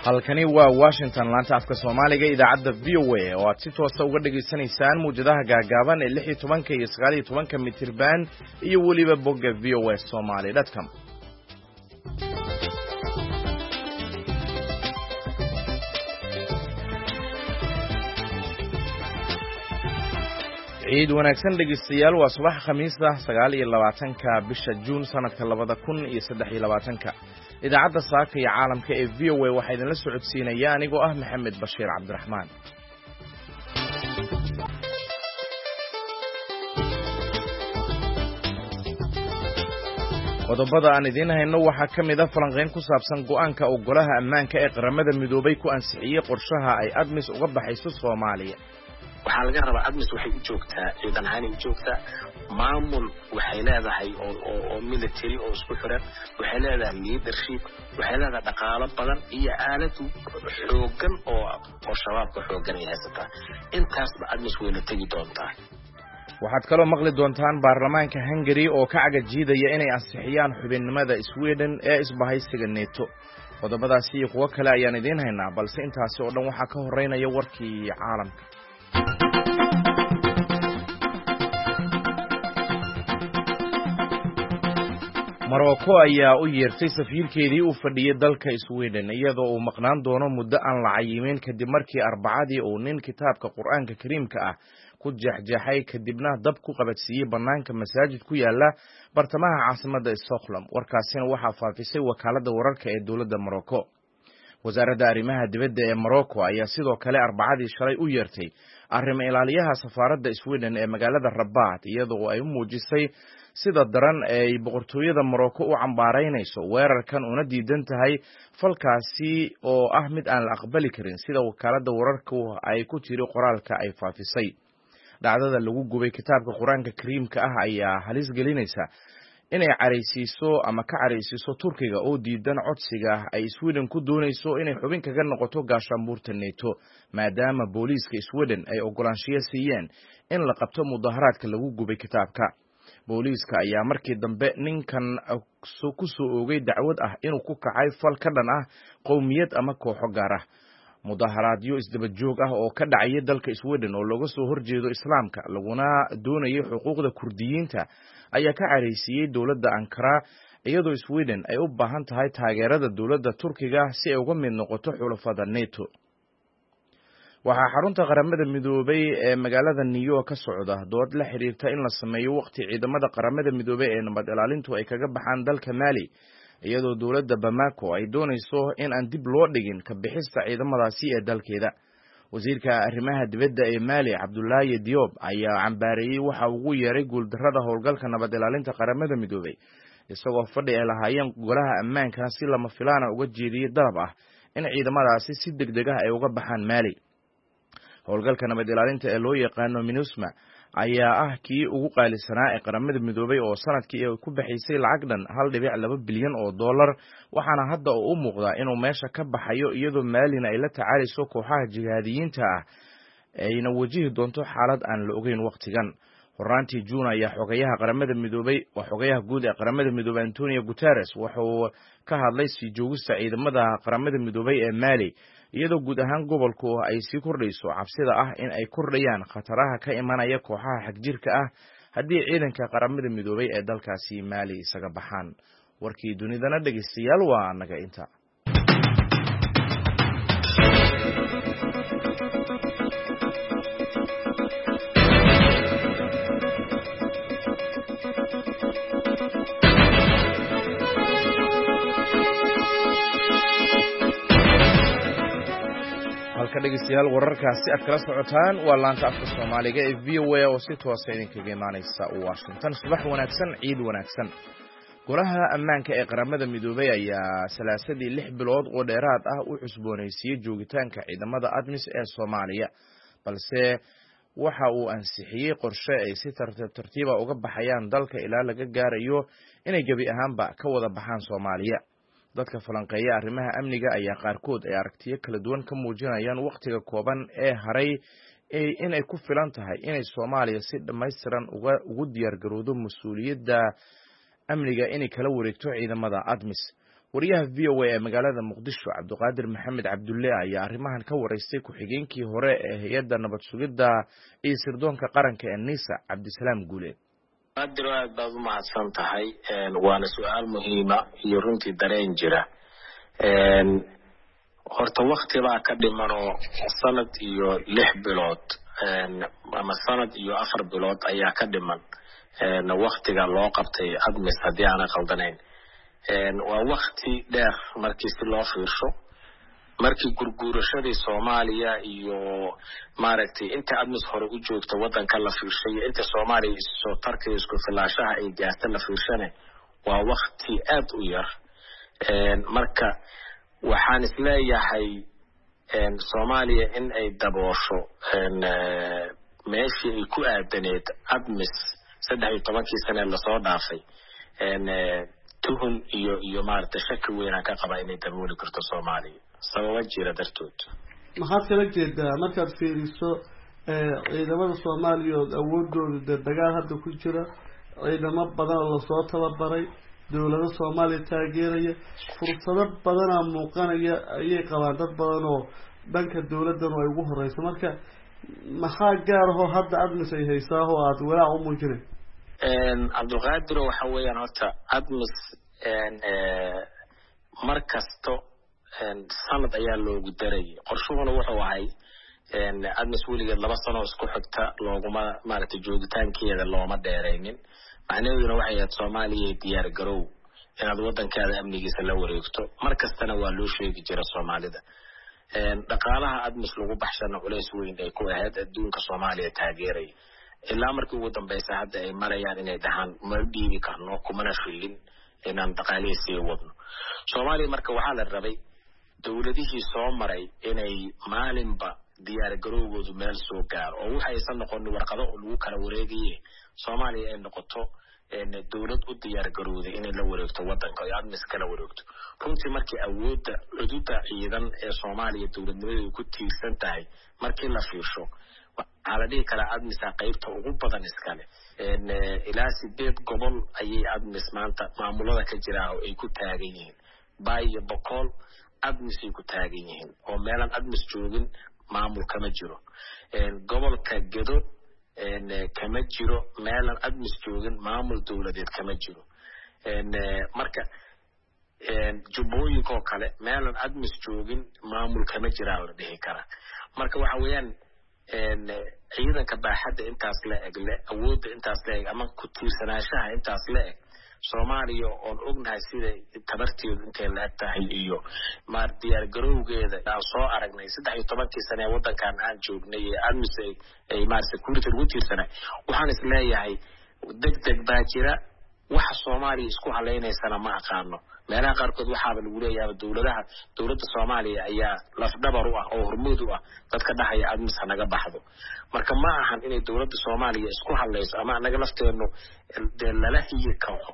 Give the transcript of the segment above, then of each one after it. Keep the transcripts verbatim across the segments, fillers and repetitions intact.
halkani waa Washington laanta afka Soomaaliga idaacadda V O A oo aad si toos ah uga dhageysanaysaan muujadaha gaagaaban ee lix iyo tobanka iyo sagaal iyo tobanka mitir band iyo waliba bogga v o a somali dot com. ciid wanaagsan dhegeystayaal waa subax khamiis ah sagaal iyo labaatanka bisha June sanadka labada kun iyo saddex iyo labaatanka. idaacadda saaka iyo caalamka ee V O A waxa idin la socodsiinaya anigoo ah Maxamed Bashiir Cabdiraxmaan. qodobada aan idin hayno waxaa ka mid ah falanqeyn ku saabsan go'aanka oo golaha ammaanka ee qaramada midoobay ku ansixiyay qorshaha ay ADMIS uga baxayso Soomaaliya. waxaa laga rabaa ADMIS waxay u joogtaa ciidan ahaan u joogtaa maamul waxay leedahay oo oo military oo isku xiran waxay leedahay leadership waxay leedahay dhaqaale badan iyo aalad xoogan oo oo shabaabka xoogan ay haysataa intaasba ADMIS way la tagi doontaa. waxaad kaloo maqli doontaan baarlamaanka Hungary oo ka cagajiidaya inay ansixiyaan xubinnimada Sweden ee isbahaysiga NATO. qodobadaasi iyo kuwa kale ayaan idin haynaa balse intaasi oo dhan waxaa ka horeynaya warkii caalamka. Morocco ayaa u yeertay safiirkeedii u fadhiyay dalka Sweden iyadoo uu maqnaan doono muddo aan la cayimin kadib markii Arbacadii uu nin kitaabka Qur'aanka Kariimka ah ku jeexjeexay kadibna dab ku qabadsiiyay banaanka masaajid ku yaala bartamaha caasimadda Stockholm. warkaasina waxaa faafisay wakaaladda wararka ee dowladda Morocco. wasaaradda arrimaha dibadda ee Morocco ayaa sidoo kale Arbacadii shalay u yeertay arrimo ilaaliyaha safaaradda Sweden ee magaalada Rabat iyadoo ay u muujisay sida daran ay boqortooyada Morocco u cambaaraynayso weerarkan una diidan tahay falkaasi oo ah mid aan la aqbali karin sida wakaaladda wararku ay ku tiri qoraalka ay faafisay. dhacdada lagu gubay kitaabka Qur'aanka Kariimka ah ayaa halis gelinaysa inay careysiiso ama ka careysiiso Turkiga oo diidan codsiga ay Sweden ku doonayso inay xubin kaga noqoto gaashaanbuurta NATO maadaama booliiska Sweden ay ogolaanshiyo siiyeen in la qabto mudaharaadka lagu gubay kitaabka. booliiska ayaa markii dambe ninkan ku soo oogay dacwad ah inuu ku kacay fal ka dhan ah qowmiyad ama kooxo gaar ah. mudaharaadyo isdaba joog ah oo ka dhacay dalka Sweden oo looga soo horjeedo islaamka laguna doonayo xuquuqda Kurdiyiinta ayaa ka careysiiyay dowladda Ankara iyadoo Sweden ay u baahan tahay taageerada dowladda Turkiga si ay uga mid noqoto xulafada NATO. waxaa xarunta qaramada midoobay ee magaalada New York ka socda dood la xiriirta in la sameeyo waqti ciidamada qaramada midoobay ee nabad ilaalintu ay kaga baxaan dalka Mali iyadoo dowladda Bamako ay doonayso in aan dib loo dhigin ka bixista ciidamadaasi ee dalkeeda. wasiirka arrimaha dibadda ee Mali Abdoulaye Diop ayaa cambaareeyay waxa uu yeeray guuldarrada howlgalka nabad ilaalinta qaramada midoobay isagoo fadhi ay lahaayeen golaha ammaanka si lama filaan ah uga jeediyay dalab ah in ciidamadaasi si degdeg ah ay uga baxaan Mali. howlgalka nabad ilaalinta ee loo yaqaano MINUSMA ayaa ah kii ugu qaalisanaa ee qaramada midoobay oo sanadkii ay ku bixisay lacag dhan hal dhibic laba bilyan oo dollar waxaana hadda uu u muuqdaa inuu meesha ka baxayo iyadoo Maalina ay la tacaalayso kooxaha jihaadiyiinta ah ayna wajihi doonto xaalad aan la ogeyn waqtigan. horaantii June ayaa xogayaha qaramada midoobay oo xogayaha guud ee qaramada midoobay Antonio Guterres wuxuu ka hadlay sii joogista ciidamada qaramada midoobay ee Mali iyadoo guud ahaan gobolku ay sii kordhayso cabsida ah in ay kordhayaan khataraha ka imanaya kooxaha xagjirka ah haddii ciidanka qaramada midoobay ee dalkaasi Mali isaga baxaan. warkii dunidana dhageystayaal waa naga inta. halka dhegeystayaal wararkaasi aad kala socotaan waa laanta afka Soomaaliga ee V O A oo si toos ah idinkaga imaanaysa Washington. subax wanaagsan ciid wanaagsan. golaha ammaanka ee qaramada midoobay ayaa salaasadii lix bilood oo dheeraad ah u cusboonaysiiyay joogitaanka ciidamada ADMIS ee Soomaaliya balse waxa uu ansixiyay qorshe ay si tartiib tartiib ah uga baxayaan dalka ilaa laga gaarayo inay gabi ahaanba ka wada baxaan Soomaaliya. dadka falanqeeya arrimaha amniga ayaa qaarkood ay aragtiyo kala duwan ka muujinayaan waqtiga kooban ee haray in ay ku filan tahay inay Soomaaliya si dhammaystiran uga ugu diyaar garowdo mas'uuliyadda amniga inay kala wareegto ciidamada ADMIS. wariyaha v o a ee magaalada muqdisho cabdiqaadir maxamed cabdulle ayaa arrimahan ka wareystay ku-xigeenkii hore ee hay-adda nabad sugidda iyo sirdoonka qaranka ee nisa cabdisalaam guuleed. qaadir aad baad u mahadsan tahay waana su-aal muhiima iyo runtii dareen jira. horta wakti baa ka dhimanoo sanad iyo lix bilood ama sanad iyo afar bilood ayaa ka dhiman waktiga loo qabtay admis haddii aana qaldanayn. waa wakti dheer markii si loo fiirsho markii gurguurashadii Soomaaliya iyo maaragtay inta admis hore u joogto wadanka la fiirshay inta Soomaaliya soo tarkay isku filaashaha ay gaartay la fiirshane waa wakti aad u yar. marka waxaan isleeyahay Soomaaliya in ay daboosho meeshii ay ku aadaneed admis saddex iyo tobankii sano la soo dhaafay tuhun iyo iyo maarta shaki weyn ka qaba inay dabooli karto Soomaaliya sababa jira dartood. maxaad kala jeedaa markaad fiiriso ciidamada Soomaaliya awoodooda dagaal hadda ku jira ciidamo badan oo soo tababaray dawladda Soomaaliya taageeraya fursado badan oo muuqanaya ayay qabaan dad badan oo dhanka dawladdan ay ugu horeyso. marka maxaa gaar ah oo hadda admis ay haysaa oo aad walaac u muujinay? Cabdiqaadir waxa weeyaan horta admis markasto sanad ayaa loogu daray qorshuhuna wuxuu ahay admis weligeed laba sano isku xigta looguma maaragtay joogitaankeeda looma dheeraynin. macnaheeduna waxay ahayd Soomaaliya diyaar garow inaad wadankaada amnigiisa la wareegto markastana waa loo sheegi jira Soomaalida. dhaqaalaha admis lagu baxshana culays weyn ay ku ahayd adduunka Soomaaliya taageeray ilaa markii ugu dambeysay hadda ay marayaan inay dhahaan ma dhiibi karno kumana filin inaan dhaqaalihiisa wadno. Soomaaliya marka waxaa la rabay dawladihii soo maray inay maalinba diyaar garowgoodu meel soo gaaro oo waxa aysan noqon warqado lagu kala wareegayay Soomaaliya ay noqoto dawlad u diyaar garowday inay la wareegto wadanka ay admis kala wareegto. runtii markii awoodda xuduudda ciidan ee Soomaaliya dawladnimadu ku tiirsan tahay markii la fiirsho waxaa la dhihi karaa admis qaybta ugu badan iskale ilaa sideed gobol ayay admis maanta maamulada ka jira oo ay ku taagan yihiin. Bay iyo Boqol admis ay ku taagan yihiin oo meelan admis joogin maamul kama jiro. gobolka Gedo kama jiro meelan admis joogin maamul dawladeed kama jiro. marka jubbooyinka oo kale meelan admis joogin maamul kama jira la dhihi karaa. marka waxa weeyaan ciidanka baaxadda intaas la eg le awoodda intaas la eg ama ku tiirsanaanshaha intaas la eg Soomaaliya oo ognahay sida tabarteedu intay la tahay iyo maar diyaar garowgeeda aan soo aragnay saddex iyo tobankii sano ee wadankan aan joognay ee admis ay maar security ugu tiirsanay waxaan isleeyahay degdeg baa jira waxa Soomaaliya isku haleynaysan ma aqaano. meelaha qaarkood waxaa lagu leeyahay dawladaha dawladda Soomaaliya ayaa laf dhabar u ah oo hormuud u ah dadka dhaxaya admis naga baxdo. marka ma ahan inay dawladda Soomaaliya isku haleyso ama anaga lafteenu lala hiyi karo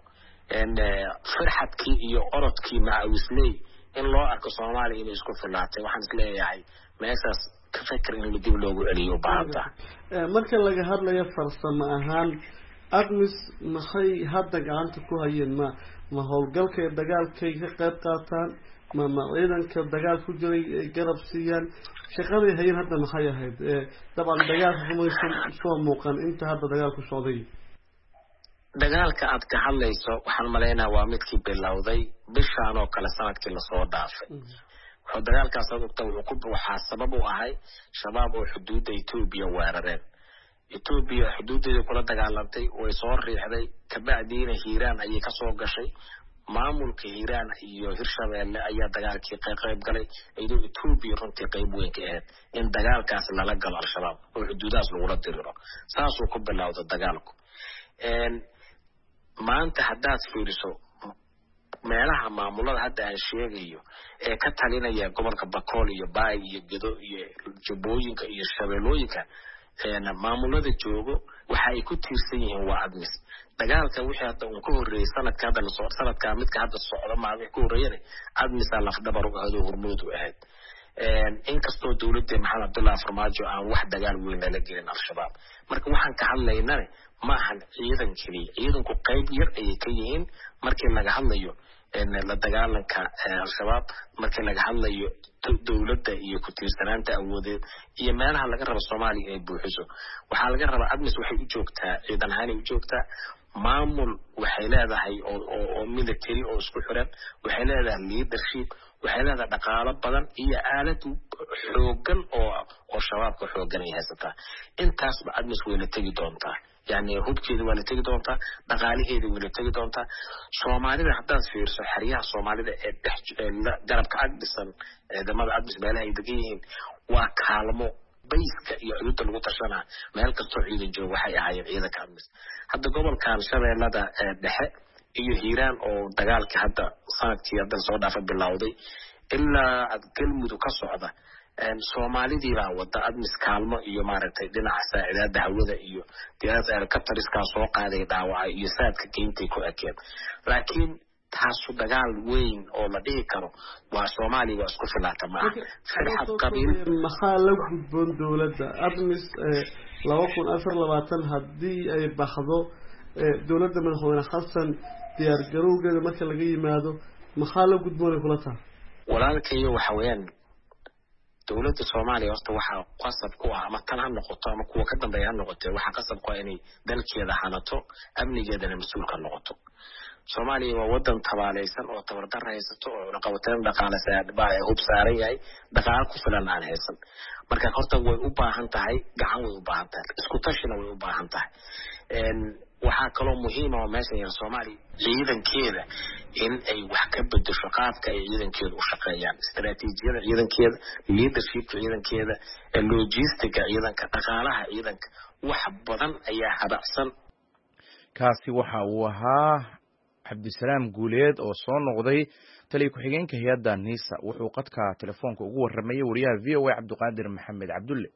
farxadkii iyo orodkii maawisley in loo arko Soomaaliya inay isku filaatay. waxaan isleeyahay meeshaas ka fikir in la dib loogu celiyo baahda. marka laga hadlayo farsamo ahaan admis maxay hadda gacanta ku hayeen ma ma howlgalka dagaalka ka qayb qaataan ma ma ciidanka dagaal ku jiray garab siiyaan shaqadii hayeen hadda maxay ahayd dabcan dagaalka kuma soo muuqan inta hadda dagaalku socday. dagaalka aad ka hadlayso waxaan maleynaa waa midkii bilowday bishaan oo kale sanadkii la soo dhaafay. wuxuu dagaalkaas wuxuu ku waxaa sabab u ahay shabaab oo xuduudda Itoobiya weerareen. Itoobiya xuduudeeda kula dagaalantay way soo riixday kabacdiina Hiiraan ayay ka soo gashay. maamulka Hiiraan iyo Hirshabeelle ayaa dagaalkii ka qayb galay iyadoo Itoobiya runtii qayb weyn ka ahayd in dagaalkaas lala galo al-shabaab oo xuduudaas lagula diriro. saas uu ku bilowday dagaalku. maanta haddaad fiiriso meelaha maamulada hadda aan sheegayo ee ka talinaya gobolka Boqol iyo Bay iyo Gedo iyo Jubbooyinka iyo Shabeellooyinka maamulada joogo waxa ay ku tiirsan yihiin waa admis. dagaalka wixii hadda uu ka horeeyay sanadka hadda soo sanadka midka hadda socda ma wixii ku horeeyay admis laf dhabar u ahdo hormuud u ahayd. in kastoo dawladda Maxamed Abdullaah Farmaajo aan wax dagaal weyn la gelin al-shabaab. marka waxaan ka hadlaynaa ma ahan ciidan kaliya ciidanku qayb yar ay ka yihiin markii laga hadlayo la dagaalanka al-shabaab marka laga hadlayo dowladda iyo ku tiirsanaanta awoodeed iyo meelaha laga rabo Soomaaliya ay buuxiso waxa laga rabaa admis waxay u joogtaa ciidan ahaan u joogtaa maamul waxay leedahay oo oo military oo isku xiran waxay leedahay leadership waxay leedahay dhaqaale badan iyo aalad xoogan oo oo shabaabka xoogan ay haysataa intaas ba admis way la tagi doontaa يعني hubkeeda waa la tagi doontaa dhaqaalaheeda waa la tagi doontaa Soomaalida hadda fiirso xariyaha Soomaalida ee dhex garabka adbisan ciidamada adbis meelaha ay degan yihiin waa kaalmo bayska iyo cudurta lagu tashana meel kastoo ciidan joogo waxay ahaayeen ciidanka adbis hadda gobolkan Shabeellada dhexe iyo Hiiraan oo dagaalkii hadda sanadkii hadda soo dhaafay bilowday ilaa galmudug ka socda Soomaalidii baa wada admis kaalmo iyo maaragtay dhinaca saaciidada hawada iyo diyaarad helicopteriska soo qaaday dhaawac iyo saadka keentay ku ekeed laakiin taasu dagaal weyn oo la dhihi karo waa Soomaaliya waa isku filaata ma farxad qabiil maxaa la gudboon dawladda admis laba kun afar iyo labaatan hadii ay baxdo dawladda madaxweyne Xasan diyaar garowgeeda marka laga yimaado maxaa la gudboon kula taa walaalkayo waxa weeyaan dawladda Soomaaliya horta waxa qasab ku ah ama tan ha noqoto ama kuwa ka dambeeya ha noqoto waxa qasab ku ah inay dalkeeda hanato amnigeedana mas'uul ka noqoto Soomaaliya waa wadan tabaaleysan oo tabardarro haysato oo dhaqawateen dhaqaale saadbaa hub saaran yahay dhaqaale ku filan aan haysan marka horta way u baahan tahay gacan way u baahan tahay isku tashina way u baahan tahay een waxa kale oo muhiim ah meesha in Soomaaliya ciidankeeda in ay wax ka bedesho qaabka ay ciidankeedu u shaqeeyaan istaraatiijiyada ciidankeeda leadership ciidankeeda logistics ciidanka dhaqaalaha ciidanka wax badan ayaa habacsan kaasi waxa uu ahaa Cabdisalaam Guuleed oo soo noqday taliye ku xigeenka hay'adda Nisa wuxuu qadka telefoonka ugu warramay wariyaha V O A Cabduqaadir Maxamed Cabdulle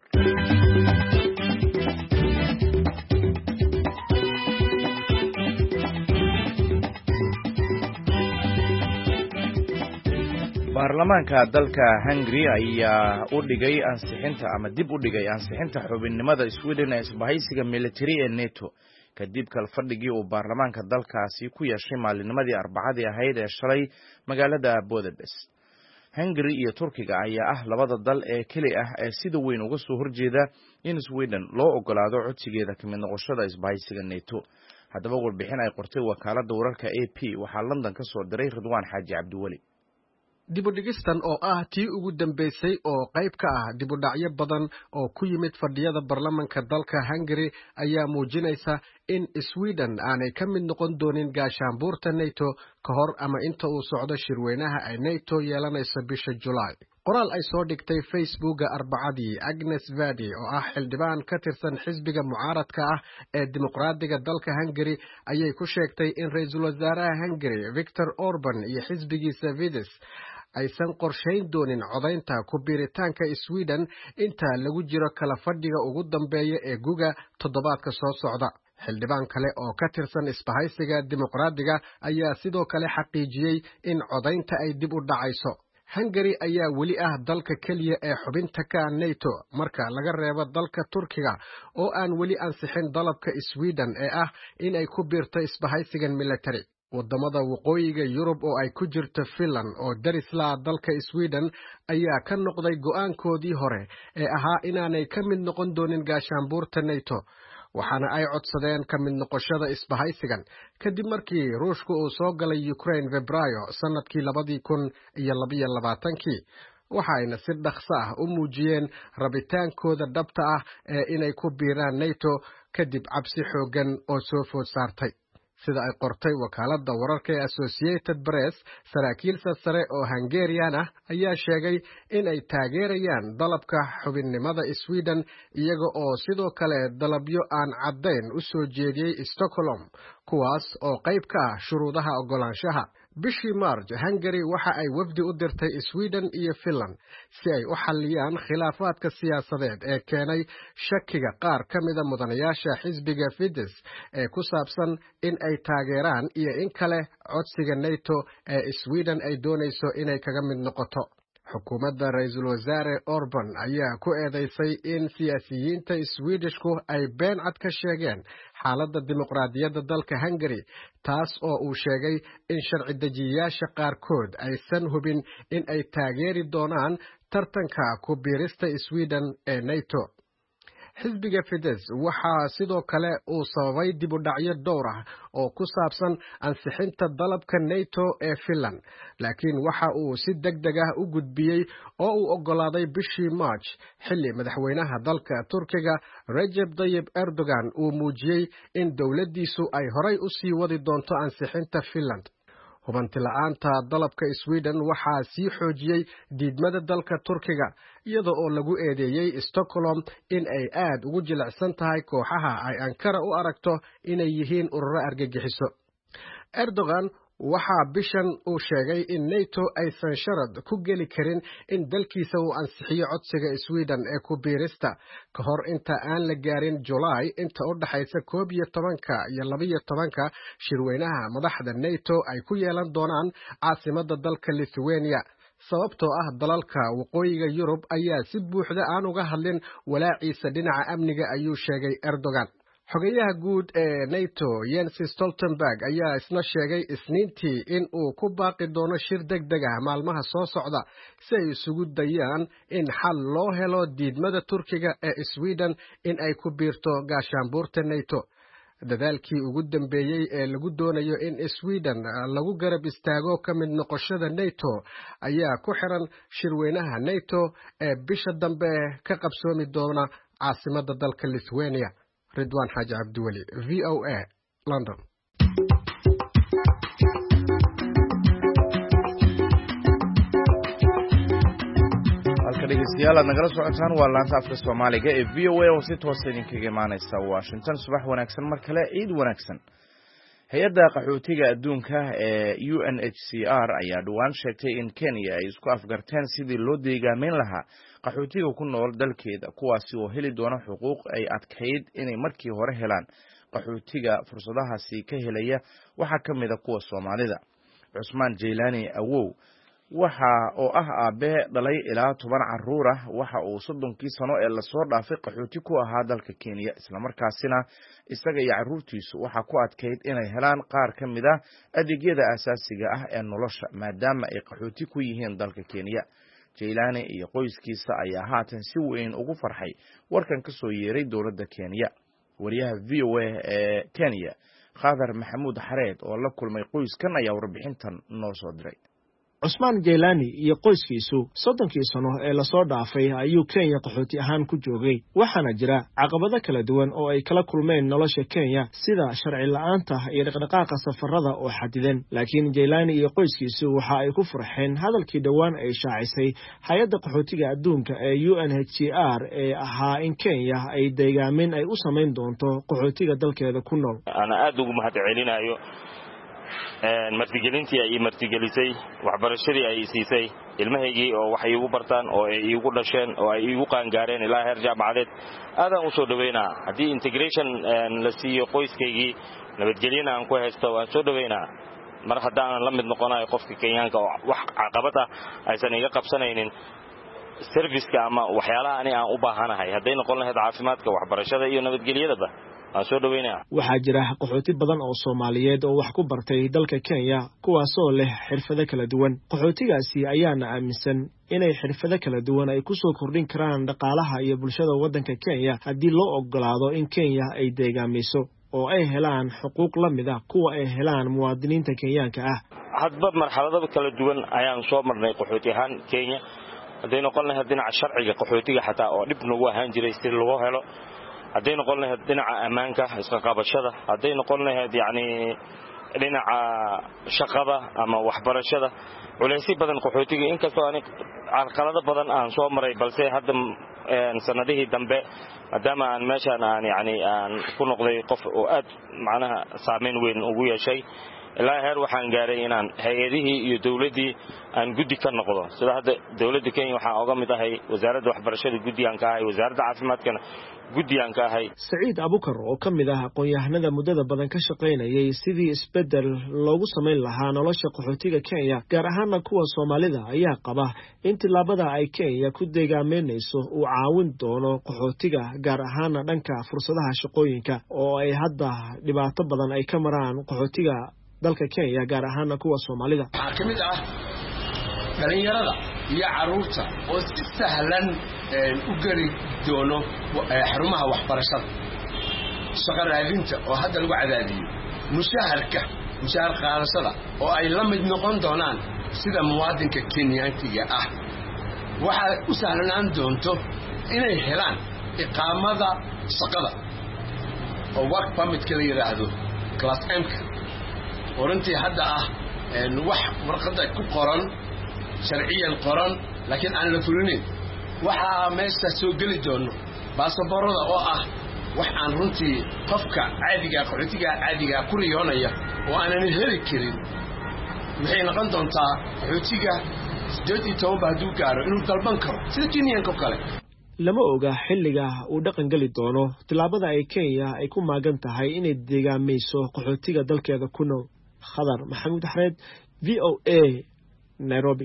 baarlamaanka dalka Hungary ayaa u dhigay ansixinta ama dib u dhigay ansixinta xubinnimada Sweden ee isbahaysiga military ee NATO kadib kal fadhigii uu baarlamaanka dalkaasi ku yeeshay maalinimadii Arbacadii ahayd ee shalay magaalada Budapest. Hungary iyo Turkiga ayaa ah labada dal ee kali ah ee sida weyn uga soo horjeeda in Sweden loo ogolaado codsigeeda ka mid noqoshada isbahaysiga NATO. Haddaba warbixin ay qortay wakaaladda wararka A P waxaa London ka soo diray Ridwaan Xaaji Cabdiwali. dibudhigistan oo ah tii ugu dambeysay oo qayb ka ah dibudhacyo badan oo ku yimid fadhiyada baarlamaanka dalka Hungary ayaa muujinaysa in Sweden aanay ka mid noqon doonin gaashaanbuurta NATO ka hor ama inta uu socdo shirweynaha ay NATO yeelanayso bisha July. qoraal ay soo dhigtay Facebooka Arbacadii Agnes Vadi oo ah xildhibaan ka tirsan xisbiga mucaaradka ah ee dimuqraadiga dalka Hungary ayay ku sheegtay in ra'iisul wasaaraha Hungary Viktor Orban iyo xisbigiisa Fidesz aysan qorshayn doonin codaynta ku biiritaanka Sweden inta lagu jiro kala fadhiga ugu dambeeya ee guga toddobaadka soo socda. xildhibaan kale oo ka tirsan isbahaysiga dimuqraadiga ayaa sidoo kale xaqiijiyay in codaynta ay dib u dhacayso. Hungary ayaa weli ah dalka kaliya ee xubinta ka NATO marka laga reebo dalka Turkiga oo aan weli ansixin dalabka Sweden ee ah in ay ku biirto isbahaysigan military. wadamada waqooyiga Yurub oo ay ku jirto Finland oo daris la dalka Sweden ayaa ka noqday go'aankoodii hore ee ahaa inaanay ka mid noqon doonin gaashaanbuurta NATO waxaana ay codsadeen ka mid noqoshada isbahaysigan kadib markii Ruushku uu soo galay Ukraine Febraayo sanadkii labadii kun iyo laba iyo labaatankii waxayna si dhaqso ah u muujiyeen rabitaankooda dhabta ah ee inay ku biiraan NATO kadib cabsi xoogan oo soo food saartay. sida ay qortay wakaaladda wararka ee Associated Press saraakiil sare oo Hungarian ah ayaa sheegay in ay taageerayaan dalabka xubinnimada Sweden iyaga oo sidoo kale dalabyo aan caddayn u soo jeediyay Stockholm kuwaas oo qayb ka ah shuruudaha ogolaanshaha. bishii March Hungary waxa ay wafdi u dirtay Sweden iyo Finland si ay u xalliyaan khilaafaadka siyaasadeed ee keenay shakiga qaar ka mid ah mudanayaasha xisbiga Fidesz ee ku saabsan in ay taageeraan iyo in kale codsiga NATO ee Sweden ay doonayso inay kaga mid noqoto. xukuumadda ra-iisul wasaare Orban ayaa ku eedeysay in siyaasiyiinta Swedishku ay been cad ka sheegeen xaaladda dimuqraadiyadda dalka Hungary, taas oo uu sheegay in sharci dejiyayaasha qaarkood aysan hubin in ay taageeri doonaan tartanka ku biirista Sweden ee NATO. xisbiga Fidesz waxaa sidoo kale uu sababay dib u dhacyo dhowr ah oo ku saabsan ansixinta dalabka NATO ee Finland, laakiin waxa uu si degdeg ah u gudbiyey oo uu oggolaaday bishii March xilli madaxweynaha dalka Turkiga Recep Tayyip Erdogan uu muujiyey in dowladdiisu ay horay u sii wadi doonto ansixinta Finland. hubanti la'aanta dalabka Sweden waxaa sii xoojiyey diidmada dalka Turkiga, iyada oo lagu eedeeyey Stockholm in ay aad ugu jilicsan tahay kooxaha ay Ankara u aragto inay yihiin ururo argagixiso. Erdogan waxaa bishan uu sheegay in NATO aysan sharad ku geli karin in dalkiisa uu ansixiyo codsiga Sweden ee ku biirista ka hor inta aan la gaarin July inta u dhaxaysa koob iyo tobanka iyo laba iyo tobanka shirweynaha madaxda NATO ay ku yeelan doonaan caasimadda dalka Lithuania. sababtoo ah dalalka waqooyiga Yurub ayaa si buuxda aan uga hadlin walaaciisa dhinaca amniga, ayuu sheegay Erdogan. xogayaha guud ee NATO Jens Stoltenberg ayaa isna sheegay Isniintii in uu ku baaqi doono shir degdeg ah maalmaha soo socda si ay isugu dayaan in xal loo helo diidmada Turkiga ee Sweden in ay ku biirto gaashaanbuurta NATO. dadaalkii ugu dambeeyey ee lagu doonayo in Sweden lagu garab istaago ka mid noqoshada NATO ayaa ku xiran shirweynaha NATO ee bisha dambe ka qabsoomi doona caasimadda dalka Lithuania. Ridwan Haji Abdiwali, V O A, London. halka dhegeystayaal aad nagala socotaan waa laanta afka Soomaaliga ee V O A oo si toos ah idinkaga imaanaysa Washington. subax wanaagsan mar kale, ciid wanaagsan. hay-adda qaxootiga adduunka ee U N H C R ayaa dhawaan sheegtay in Kenya ay isku afgarteen sidii loo deegaameyn lahaa qaxootiga ku nool dalkeeda, kuwaasi oo heli doona xuquuq ay adkayd inay markii hore helaan. qaxootiga fursadahaasi ka helaya waxaa ka mid ah kuwa Soomaalida. Cusmaan Jeylani Awow waxa oo ah aabe dhalay ilaa toban caruur ah, waxa uu soddonkii sano ee la soo dhaafay qaxooti ku ahaa dalka Kenya, isla markaasina isaga iyo caruurtiisu waxa ku adkayd inay helaan qaar ka mid ah adeegyada aasaasiga ah ee nolosha maadaama ay qaxooti ku yihiin dalka Kenya. Jeylani iyo qoyskiisa ayaa haatan si weyn ugu farxay warkan ka soo yeeray dowladda Kenya. wariyaha V O A ee Kenya Khadar Maxamuud Xareed oo la kulmay qoyskan ayaa warbixintan noo soo diray. Cusmaan Jeylani iyo qoyskiisu soddonkii sano ee la soo dhaafay ayuu Kenya qaxooti ahaan ku joogay, waxaana jira caqabado kala duwan oo ay kala kulmeen nolosha Kenya sida sharci la'aanta iyo dhaqdhaqaaqa safarada oo xadidan. laakiin Jeylani iyo qoyskiisu waxa ay ku farxeen hadalkii dhawaan ay shaacisay hay'adda qaxootiga adduunka ee U N H C R ee ahaa in Kenya ay deegaamin ay u samayn doonto qaxootiga dalkeeda ku nool. ana aad ugu mahadcelinayo martigelintii ay martigelisay, waxbarashadii ay siisay ilmahaygii oo wax iigu bartaan oo ay iigu dhasheen oo ay iigu qaangaareen ilaa heer jaamacadeed. aadaan u soo dhaweynaa haddii integration la siiyo qoyskaygii nabadgelyana aan ku haysto waan soo dhaweynaa. mar haddaanan la mid noqonayo qofka Kenyaanka oo wax caqabad ah aysan iga qabsanaynin serviceka ama waxyaalaha ani aan u baahanahay, hadday noqon lahayd caafimaadka, waxbarashada iyo nabadgelyadaba soo dhaweynaa. waxaa jira qaxooti badan oo Soomaaliyeed oo wax ku bartay dalka Kenya kuwaasoo leh xirfado kala duwan. qaxootigaasi ayaana aaminsan inay xirfado kala duwan ay ku soo kordhin karaan dhaqaalaha iyo bulshada waddanka Kenya haddii loo oggolaado in Kenya ay deegaamiso oo ay helaan xuquuq la mid ah kuwa ay helaan muwaadiniinta Kenyaanka ah. hadba marxalado kala duwan ayaan soo marnay qaxooti ahaan Kenya, hadday noqon lahayd dhinaca sharciga qaxootiga xataa oo dhib nagu ahaan jiray si loo helo, hadday noqon lahayd dhinaca ammaanka isqa qabashada, hadday noqon lahayd yacni dhinaca shaqada ama waxbarashada. culeysyo badan qaxootiga inkastoo aan carqalado badan aan soo maray, balse hadda sanadihii dambe maadaama aan meeshaan aan yacni aan ku noqday qof oo aad macnaha saameyn weyn ugu yeeshay ilaa heer waxaan gaaray inaan hay-adihii iyo dawladdii aan guddi ka noqdo sida hadda dawladda Kenya waxaan oga mid ahay wasaaradda waxbarashada guddigan ka ahay wasaaradda caafimaadkana guddigan ka ahay Saciid Abukar oo ka mid ah aqoon-yahanada muddada badan ka shaqaynayay sidii isbedel loogu sameyn lahaa nolosha qaxootiga Kenya gaar ahaan kuwa Soomaalida ayaa qaba in tilaabada ay Kenya ku deegaameynayso uu caawin doono qaxootiga gaar ahaan dhanka fursadaha shaqooyinka oo ay hadda dhibaato badan ay ka maraan qaxootiga dalka Kenya gaar ahaan kuwa Soomaalida waxaa ka mid ah dhalinyarada iyo caruurta oo si sahlan u geli doono xarumaha waxbarashada shaqo raadinta oo hadda lagu cadaadiyo mushaharka mushahar qaadashada oo ay la mid noqon doonaan sida muwaadinka Kenyaantiga ah waxaa u sahlanaan doonto inay helaan iqaamada shaqada oo work permit la yiraahdo class M orantii hadda ah wax warqada ku qoran sharciyan qoran laakiin aan la fulinin waxa meesha soo gali doono baasaboorada oo ah wax aan runtii qofka caadiga qaxootiga caadiga ku riyoonaya oo aanan heli karin waxay noqon doontaa qaxootiga siddeed iyo toban baaduu gaaro inuu dalban karo sida Kenyaanka kale lama oga xilliga uu dhaqan gali doono tilaabada ay Kenya ay ku maagan tahay inay deegaamayso qaxootiga dalkeeda ku nool Khadar Maxamuud Xareed V O A Nairobi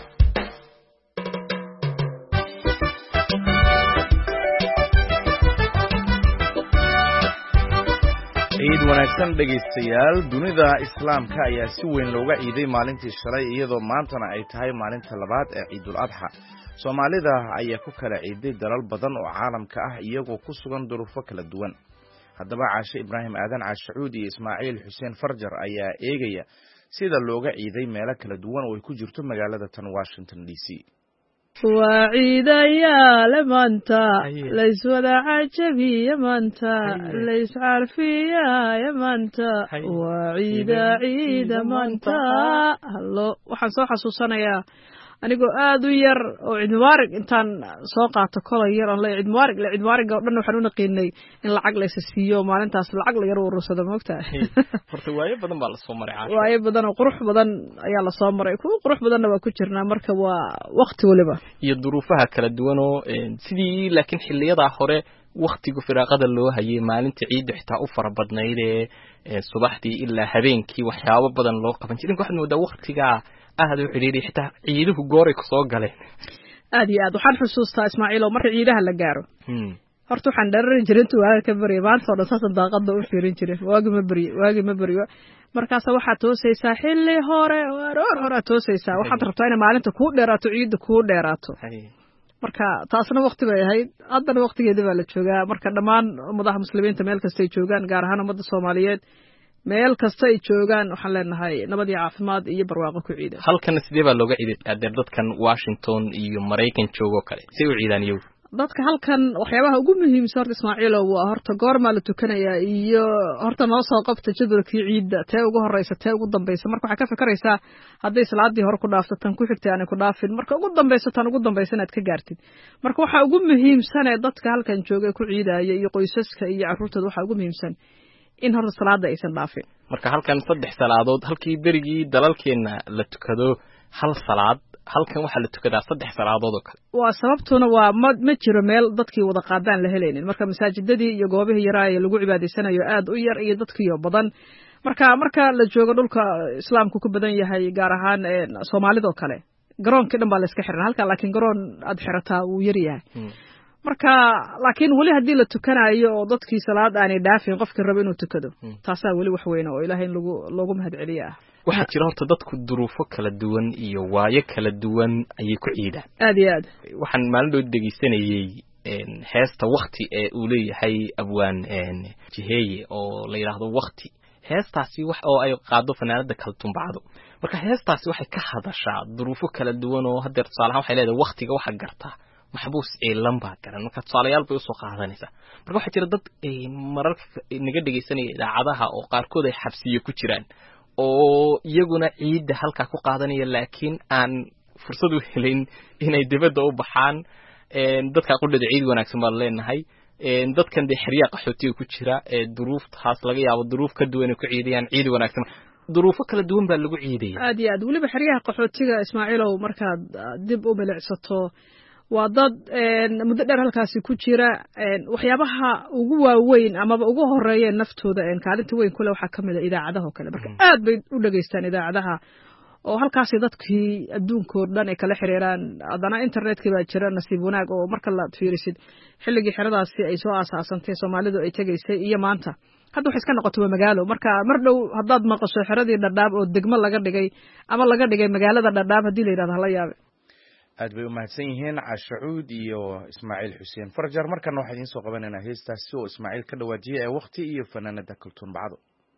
ciid wanaagsan dhegaystayaal dunida islaamka ayaa si weyn looga ciiday maalintii shalay iyadoo maantana ay tahay maalinta labaad ee Ciidul Adha Soomaalida ayaa ku kala ciiday dalal badan oo caalamka ah iyagoo ku sugan duruufo kala duwan haddaba Caashe Ibraahim Aadan Caashuud iyo Ismaaciil Xuseen Farjar ayaa eegaya sida looga ciiday meelo kala duwan oo ay ku jirto magaalada tan Washington D C وعيديا لمانتا ليس ودا عجبي يمانتا ليس عارفيا يمانتا وعيدا عيد مانتا هلو waxaan soo xasuusanayaa anigoo aad u yar oo ciid mubaarak intaan soo qaato kolay yar oo la ciid mubaarak la ciid mubaarak oo dhan waxaan u naqinay in lacag la siiyo maalintaas lacag la yar u urursado moogtahay horta waayo badan baa la soo maray caasho waayo badan oo qurux badan ayaa la soo maray kuwa qurux badanna waa ku jirnaa marka waa waqti waliba iyo duruufaha kala duwan oo sidii laakiin xilliyada hore waqtiga firaaqada loo hayay maalinta ciidda xitaa u fara badnayd ee subaxdii ilaa habeenkii waxyaabo badan loo qaban jiray waxaad moodaa waqtiga aad u xiriiray xitaa ciiduhu gooray ku soo galeen aad iyo aad waxaan xusuustaa Ismaaciil oo marka ciidaha la gaaro horta waxaan dharin jiray intuu waaga ka bari maanta oo dhan daaqada u fiirin jiray waagi ma bari waagi ma bari markaas waxa toosaysaa xilli hore hore hore toosaysaa waxaad rabtaa in maalinta ku dheeraato ciidda ku dheeraato marka taasna waqti bay ahayd haddana waqtigeeda baa la joogaa marka dhammaan ummadaha muslimiinta meel kasta ay joogaan gaar ahaan ummadda Soomaaliyeed meel kasta ay joogaan waxaan leenahay nabad iyo caafimaad iyo barwaaqo ku ciida halkan sidee baa looga ciiday dadkan Washington iyo Mareykan joogo kale si u ciidaan iyagu dadka halkan waxyaabaha ugu muhiimsan horta Ismaaciil waa horta goorma la tukanaya iyo horta noo soo qabta jadwalkii ciidda tee ugu horeysa tee ugu dambaysa marka waxa ka fikiraysaa haddii salaadii hore ku dhaafto tan ku xigtay aan ku dhaafin marka ugu dambaysa tan ugu dambaysa inaad ka gaartid marka waxa ugu muhiimsan ee dadka halkan jooga ku ciidaya iyo qoysaska iyo carruurtooda waxa ugu muhiimsan in horta salaada aysan dhaafin marka halkan saddex salaadood halkii berigii dalalkeena la tukado hal salaad halkan waxa la tukadaa saddex salaadood oo kale waa sababtuna waa ma jiro meel dadkii wada qaadaan la helaynin marka masaajidadii iyo goobihii yaraa ee lagu cibaadaysanayo aad u yar iyo dadkii badan marka marka la joogo dhulka islaamku ku badan yahay gaar ahaan Soomaalida oo kale garoonka dhan baa la iska xiran halka laakiin garoon aad xirataa uu yar yahay marka laakiin wali hadii la tukanayo oo dadkii salaad aanay dhaafin qofkii rabo inuu tukado taasa wali wax weyn oo Ilaahay lagu loogu mahad celiyaa waxa jira horta dadku duruufo kala duwan iyo waayo kala duwan ayay ku ciidaan aad iyo aad waxaan maalin dhow dhageysanayay heesta waqti ee uu leeyahay abwaan Jiheeye oo la yiraahdo waqti heestaasi wax oo ay qaado fanaanada Kaltuun Bacdo marka heestaasi waxay ka hadashaa duruufo kala duwan oo hadda tusaale ahaan waxay leedahay waqtiga waxa gartaa maxbuus ee lamba garan marka tusaalayaal bay u soo qaadanaysa marka waxa jira dad mararka naga dhageysanaya idaacadaha oo qaarkood ay xabsiyo ku jiraan oo iyaguna ciidda halka ku qaadanaya laakiin aan fursad u helin inay dibadda u baxaan dadka qudhada ciid wanaagsan baa leenahay dadkan de xiriya qaxootiga ku jira ee duruuftaas laga yaabo duruuf ka duwan ku ciidayaan ciid wanaagsan duruufo kala duwan baa lagu ciidaya aad iyo aad weliba xeryaha qaxootiga Ismaaciilow markaad dib u milicsato waa dad muddo dheer halkaasi ku jira waxyaabaha ugu waaweyn amaba ugu horeeyeen naftooda kaalinta weyn kule waxaa kamid ah idaacadaha oo kale marka aad bay u dhageystaan idaacadaha oo halkaasi dadkii adduunkood dhan ay kala xiriiraan adana internetka baa jira nasiib wanaag oo marka la fiirisid xilligii xeradaasi ay soo aasaasantay Soomaalidu ay tageysay iyo maanta hadda wax iska noqoto magaalo marka mar dhow hadaad maqasho xeradii Dhadhaab oo degmo laga dhigay ama laga dhigay magaalada Dhadhaab hadii la yiraahdo hala yaabe aad bay u mahadsan yihiin Cashuud iyo Ismaaciil Xuseen Farjar markana waxaan idin soo qabanaynaa heestaasi oo Ismaaciil ka dhawaajiyay ee waqti iyo fanaanada Kaltuun Bacdo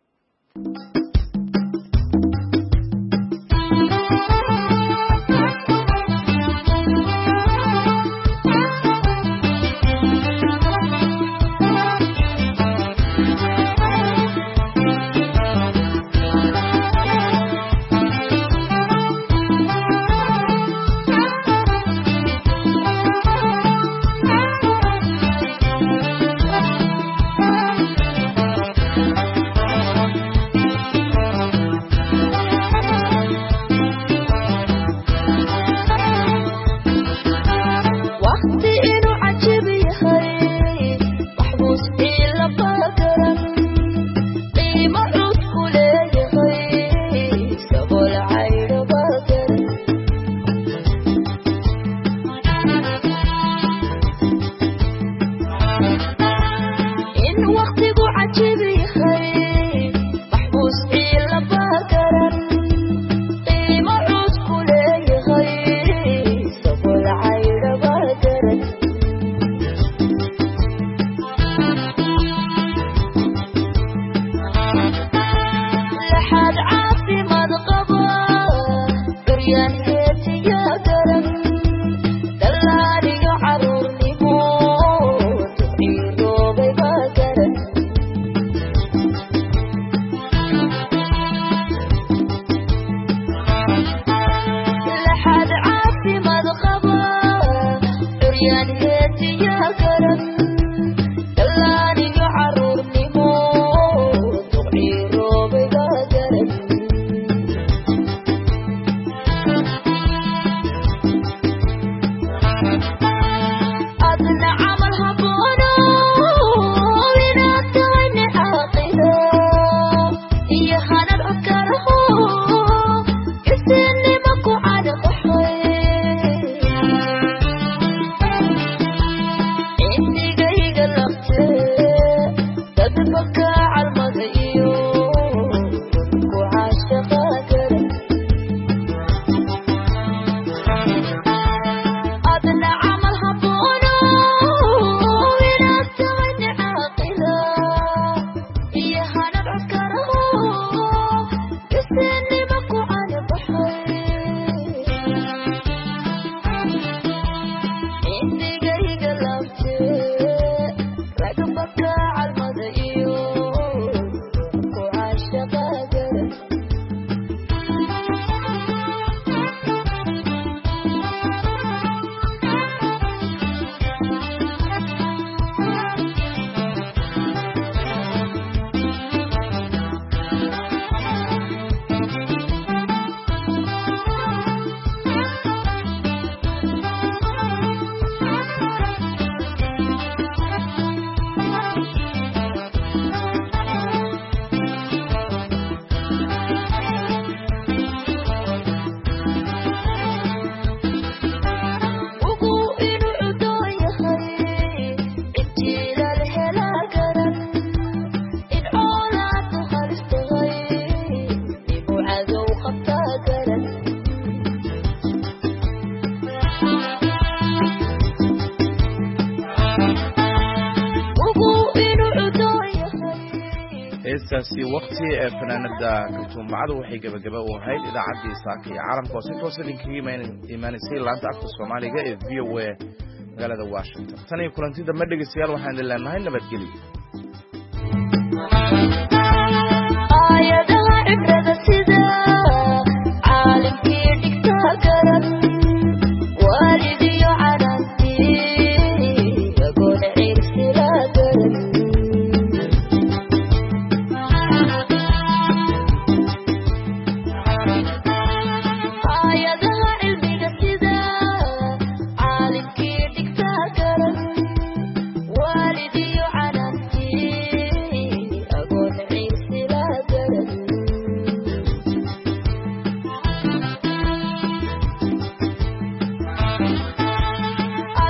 heestaasi waqti ee fanaanada Kaltuun Bacdo waxay gabagaba u ahayd idaacadii saaka ee caalamka oo si toos ah idinkaga imaanaysay laanta afka Soomaaliga ee V O A magaalada Washington tan iyo kulanti dambe dhegeystayaal waxaan idin leenahay nabadgelyo.